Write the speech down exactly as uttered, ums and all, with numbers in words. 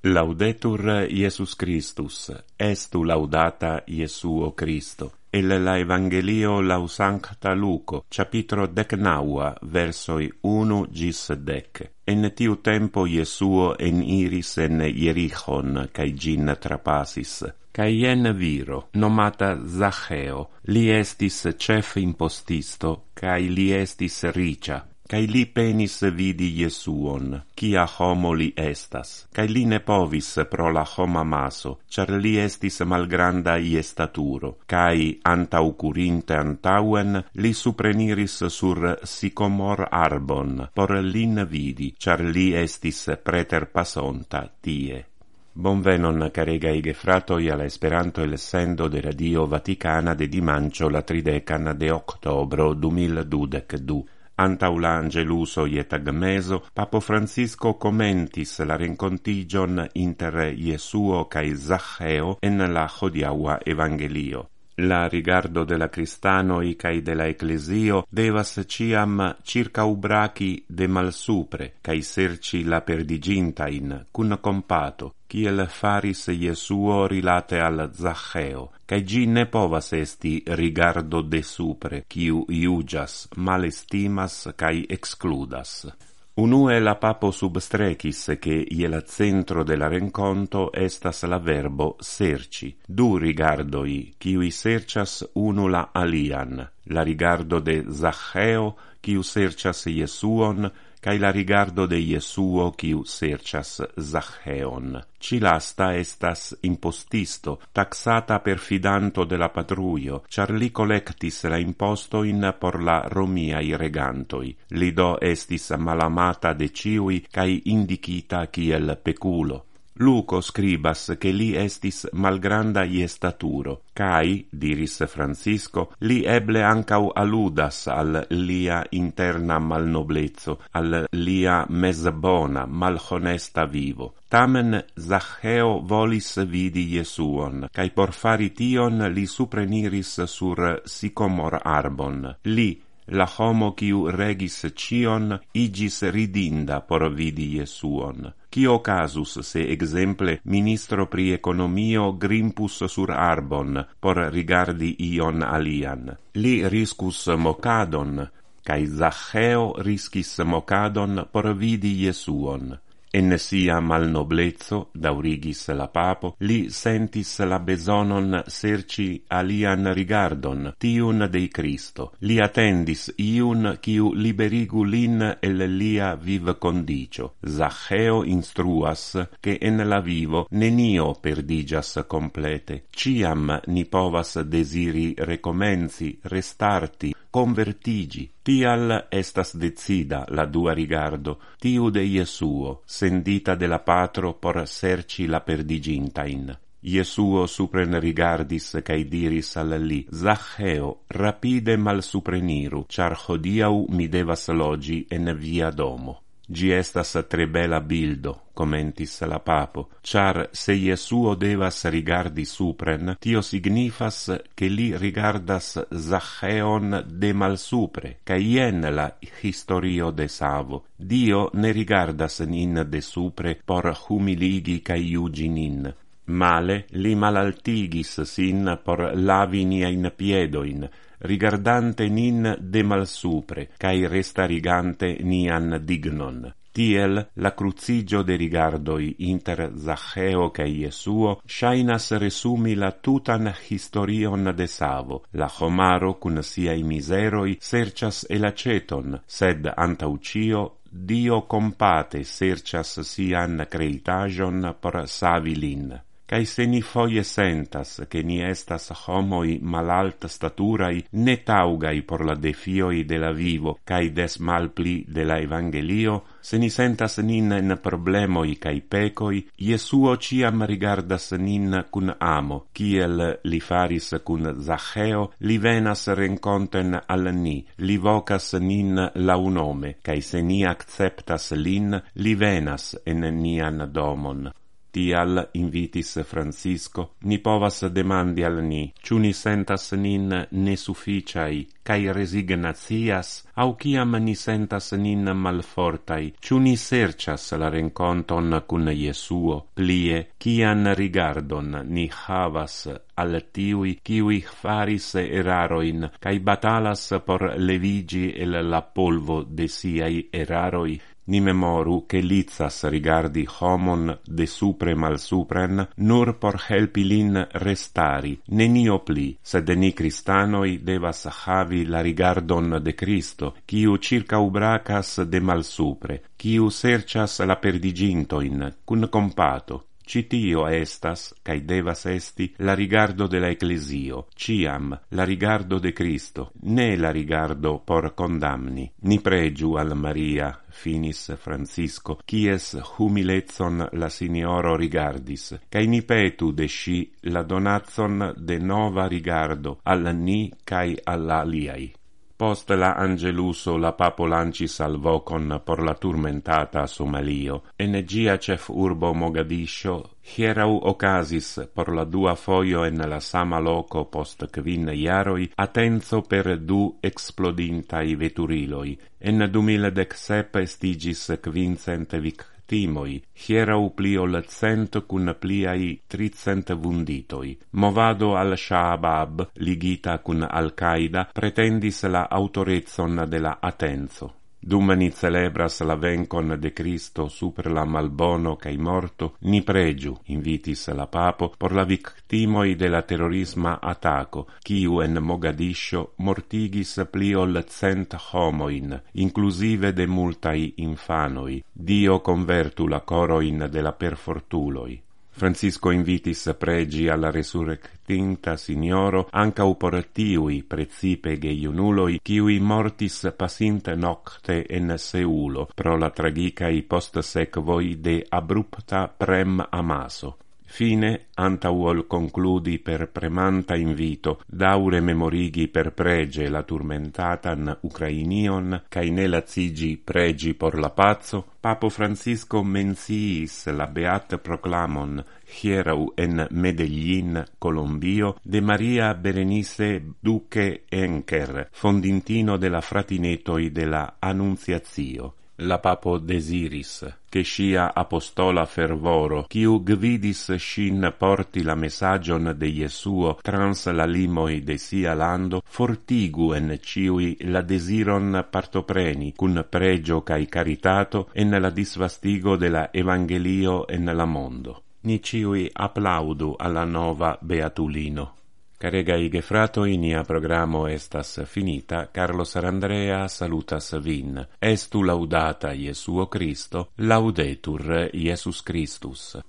Laudetur Iesus Christus, estu laudata Iesuo Christo. El la Evangelio lau Sancta Luco, capitro decnaua, versoi unu gis dec. En tiu tempo Iesuo en iris en Jerichon, cae gin trapasis. Cae ien viro, nomata Zaccheo, li estis cef impostisto, cae li estis ricia. Cae li penis vidi Iesuon, cia homo li estas, cae li ne povis pro la homa maso, char li estis malgranda ie staturo, cae antau curinte antauen li supreniris sur sicomor arbon, por lin vidi, char li estis preter passonta tie. Bonvenon, caregai gefratoi, alla Esperanto el sendo de Radio Vaticana de dimancio la tridecan de octobro du mil dudec-du. Antau l'angeluso ietagmeso, Papo Francisco commentis la rencontigion inter Iesuo cae Zaccheo en la hodiaua Evangelio. La rigardo de la Cristanoi cae de la Ecclesio devas ciam circa ubraci de malsupre, cae serci la perdigintain, cun compato, kiel faris Iesuo rilate al Zaccheo, cae gi ne povas esti rigardo de supre, quiu iugias, malestimas cae excludas. Unue la papo substrecis che iel centro de la renconto estas la verbo serci, du rigardoi, quiui sercias unu la alian, la rigardo de Zaccheo, quiu sercias Iesuon, cae la rigardo de Iesuo quiu sercias Zaccheon. Ci lasta estas impostisto, taxata perfidanto de la patruio, char li collectis la impostoin por la romiai regantoi. Li do estis malamata de ciui cae indicita kiel peculo. Luco scribas che li estis malgranda ie staturo, cae, diris Francisco, li eble ancau alludas al lia interna malnoblezzo, al lia mesbona, malhonesta vivo. Tamen Zaccheo volis vidi Iesuon, cae por fari tion li supreniris sur sicomor arbon. Li, la homo quiu regis cion, igis ridinda por vidi Iesuon. Cio casus se exemple ministro pri economio grimpus sur arbon por rigardi ion alian? Li riscus mocadon, cae Zaccheo riscis mocadon por vidi Iesuon. En sia malnoblezzo, daurigis la papo, li sentis la besonon serci alian rigardon, tiun dei Cristo. Li attendis iun quiu liberigu lin el lia viv condicio. Zaccheo instruas che en la vivo nenio perdigas complete. Ciam ni povas desiri recomenci, restarti, convertigi. Tial estas decida la dua rigardo, tiu de Iesuo, sendita de la patro por serci la perdigintain. Iesuo supren rigardis cae diris al li, Zaccheo, rapide mal supreniru, char hodiau mi devas logi en via domo. Gi estas tre bela bildo, commentis la papo, char se Iesuo devas rigardi supren, tio signifas che li rigardas Zaccheon de malsupre, ca ien la historio de savo. Dio ne rigardas nin de supre por humiligi ca iugi nin. Male li malaltigis sin por lavi niain piedoin, rigardante nin de malsupre, cae restarigante nian dignon. Tiel la crucigio de rigardoi inter Zaccheo cae Iesuo shainas resumi la tutan historion de savo. La homaro cun siai miseroi sercias elaceton, sed antau cio Dio compate sercias sian creitajon por savi lin. Cae se ni foie sentas che ni estas homoi malalt staturai ne taugai por la defioi de la vivo cae des malpli de la Evangelio, se ni sentas nin en problemoi cae pecoi, Iesuo ciam rigardas nin cun amo, kiel li faris cun Zaccheo, li venas renconten al ni, li vocas nin lau nome, cae se ni acceptas lin, li venas en nian domon. Tial invitis Francisco, ni povas demandi al ni, ciu ni sentas nin nesufficiai, cae resignatias, au ciam ni sentas nin malfortai, ciu ni sercias la renconton cun Jesuo, plie, cian rigardon ni havas al tiui ciui faris eraroin, cae batalas por levigi el la polvo de siai eraroi. Ni memoru che lizas rigardi homon de supre mal supren, nur por helpi lin restari, nenio pli, sed ni cristanoi devas havi la rigardon de Cristo, quiu circa ubracas de mal supre, quiu sercias la perdigintoin, cun compato. Citio estas, cae devas esti, la rigardo de la Ecclesio, ciam la rigardo de Cristo, ne la rigardo por condamni. Ni pregiu al Maria, finis Francisco, quies humilezon la Signoro rigardis, cae ni petu de sci la donatson de nova rigardo al ni cae al aliai. Post la Angeluso la papo lancis al vocon por la turmentata Somalio, en gia cef urbo Mogadiscio, hierau ocasis por la dua foio en la sama loco post quin iaroi attenzo per du explodintai veturiloi. En du mil dec-sep estigis quincent victimoi, hierau pli ol cent cun pliai tricent vunditoi. Movado al-Shabaab, ligita cun Al-Qaida, pretendis la autorezon de la attenzo. Dum ni celebras la vencon de Cristo super la malbono cae morto, ni pregiu, invitis la papo, por la victimoi de la terrorisma ataco, quiu en Mogadiscio mortigis pli ol cent homoin, inclusive de multai infanoi. Dio convertu la coroin de la perfortuloi. Francisco invitis pregi alla resurrectinta Signoro ancau por tiui precipe geiunuloi quiui mortis pasinte nocte en Seulo pro la tragicai post sequoi de abrupta prem amaso. Fine, antauol concludi per premanta invito, daure memorigi per prege la turmentatan Ucrainion, cae ne lacigi pregi por la pazzo, Papo Francisco menciis la beat proclamon hierau en Medellin, Colombio, de Maria Berenice Duque Enker, fondintino de la fratinetoi de la Annunziatio. La papo desiris, che scia apostola fervoro, quiu gvidis shin porti la messagion de Jesuo trans la limoi de sia lando, fortigu en ciui la desiron partopreni, cun pregio cae caritato, en la disvastigo de la Evangelio en la mondo. Ni ciui applaudu alla nova beatulino. Caregai gefratoi, nia programo estas finita. Carlos Arandrea salutas vin. Estu laudata Jesuo Christo, laudetur Iesus Christus.